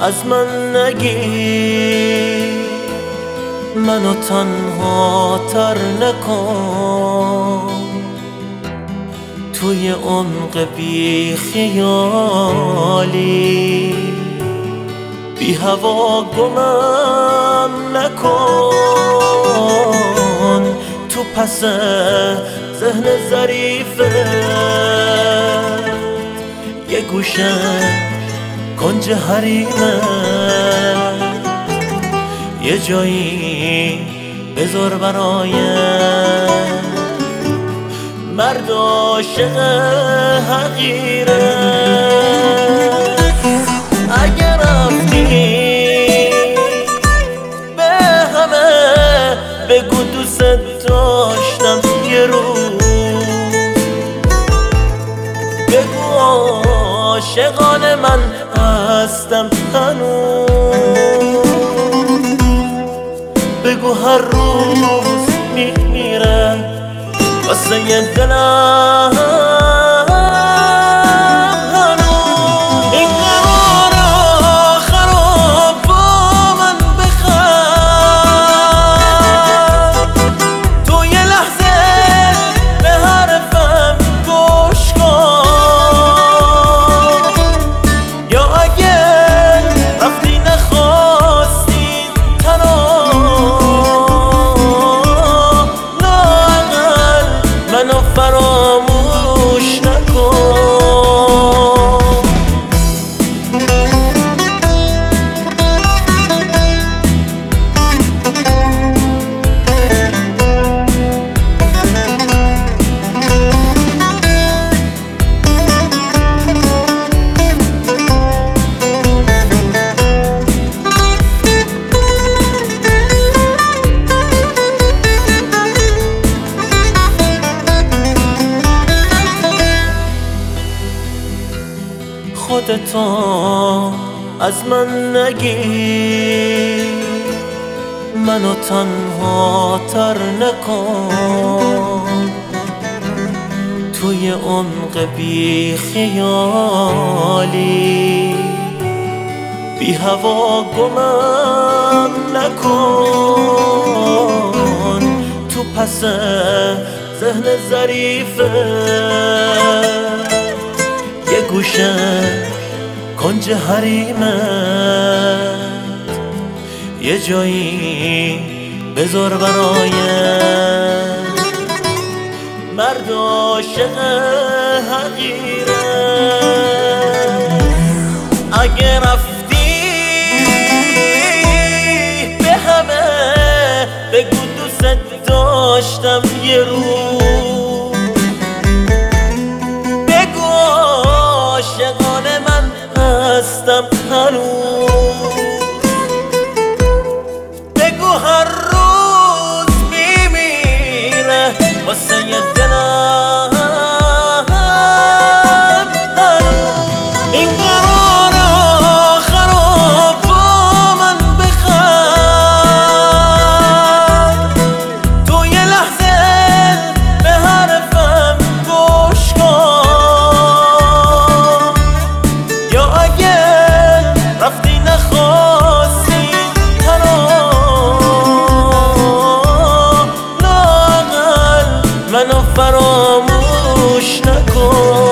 از من نگیر، منو تنها تر نکن توی عمق بی خیالی، بی هوا گمم نکن تو پس ذهن ظریفت، یه گوشه کنج حریمت، یه جایی بذار برایم مرد عاشق حقیره. اگر رفتی به همه بگو دوست داشتم یه روز، بگو عاشقان من هستم هنوز، بگو هر روز میمیرم واسه یه دلم هنوز. این قرار خراب با من بخند، تو یه لحظه به حرفم گوش کن، یا اگه رفتی نخواستی تنها، لااقل منو فراموش نکن. خودتو از من نگیر، منو تنها تر نکن توی عمق بی خیالی، بی هوا گمم نکن تو پس ذهن ظریفت، یه گوشه کنج حریمت، یه جایی بذار برایم مرد عاشق حقیره. اگه رفتی به همه بگو دوست داشتم یه روز، بگو عاشقان من هستم هنوز، بگو هر روز میمیره واسه یه دلم هنوز. این قرار خراب با من بخند، تو یه لحظه به حرفم گوش کن، یا اگه رفتی نخواستی تنها، لااقل منو فراموش نکن.